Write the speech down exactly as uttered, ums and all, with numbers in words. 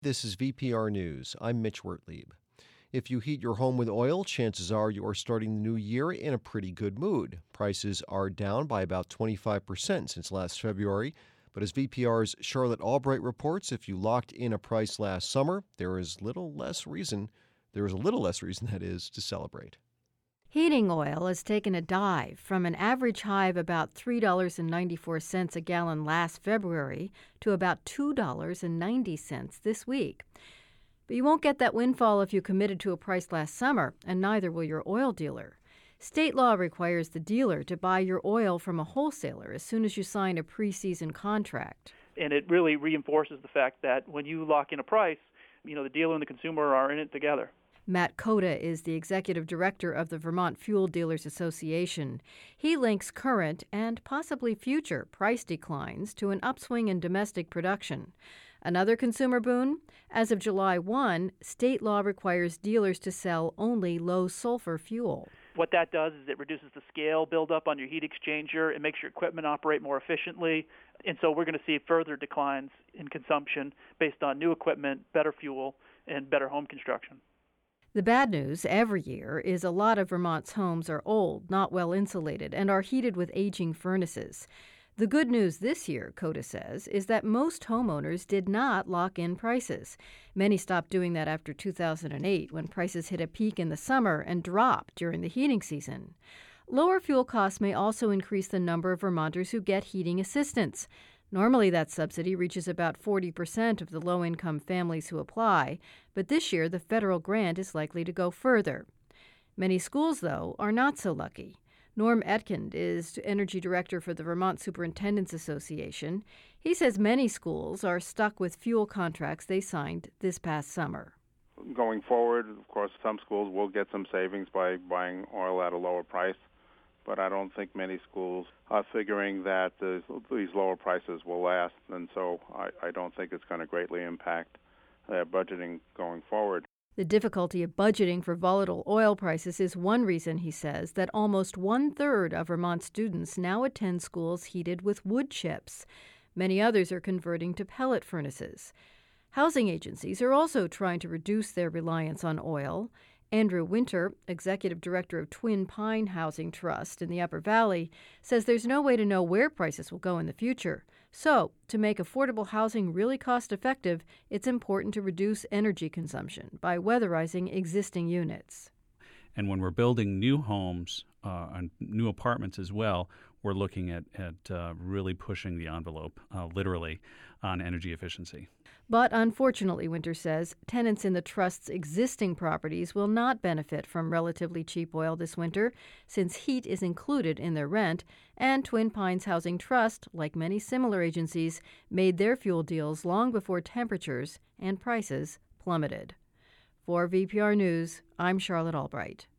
This is V P R News. I'm Mitch Wertlieb. If you heat your home with oil, chances are you are starting the new year in a pretty good mood. Prices are down by about twenty-five percent since last February. But as V P R's Charlotte Albright reports, if you locked in a price last summer, there is little less reason, there is a little less reason, that is, to celebrate. Heating oil has taken a dive from an average high of about three dollars and ninety-four cents a gallon last February to about two dollars and ninety cents this week. But you won't get that windfall if you committed to a price last summer, and neither will your oil dealer. State law requires the dealer to buy your oil from a wholesaler as soon as you sign a preseason contract. And it really reinforces the fact that when you lock in a price, you know, the dealer and the consumer are in it together. Matt Cota is the executive director of the Vermont Fuel Dealers Association. He links current and possibly future price declines to an upswing in domestic production. Another consumer boon? As of July first, state law requires dealers to sell only low-sulfur fuel. What that does is it reduces the scale buildup on your heat exchanger. It makes your equipment operate more efficiently. And so we're going to see further declines in consumption based on new equipment, better fuel, and better home construction. The bad news every year is a lot of Vermont's homes are old, not well insulated, and are heated with aging furnaces. The good news this year, Cota says, is that most homeowners did not lock in prices. Many stopped doing that after two thousand eight, when prices hit a peak in the summer and dropped during the heating season. Lower fuel costs may also increase the number of Vermonters who get heating assistance. Normally, that subsidy reaches about forty percent of the low-income families who apply, but this year the federal grant is likely to go further. Many schools, though, are not so lucky. Norm Etkind is Energy Director for the Vermont Superintendents Association. He says many schools are stuck with fuel contracts they signed this past summer. Going forward, of course, some schools will get some savings by buying oil at a lower price. But I don't think many schools are figuring that this, these lower prices will last, and so I, I don't think it's going to greatly impact their budgeting going forward. The difficulty of budgeting for volatile oil prices is one reason, he says, that almost one-third of Vermont students now attend schools heated with wood chips. Many others are converting to pellet furnaces. Housing agencies are also trying to reduce their reliance on oil. Andrew Winter, executive director of Twin Pine Housing Trust in the Upper Valley, says there's no way to know where prices will go in the future. So, to make affordable housing really cost-effective, it's important to reduce energy consumption by weatherizing existing units. And when we're building new homes uh, and new apartments as well, we're looking at, at uh, really pushing the envelope, uh, literally, on energy efficiency. But unfortunately, Winter says, tenants in the trust's existing properties will not benefit from relatively cheap oil this winter, since heat is included in their rent, and Twin Pines Housing Trust, like many similar agencies, made their fuel deals long before temperatures and prices plummeted. For V P R News, I'm Charlotte Albright.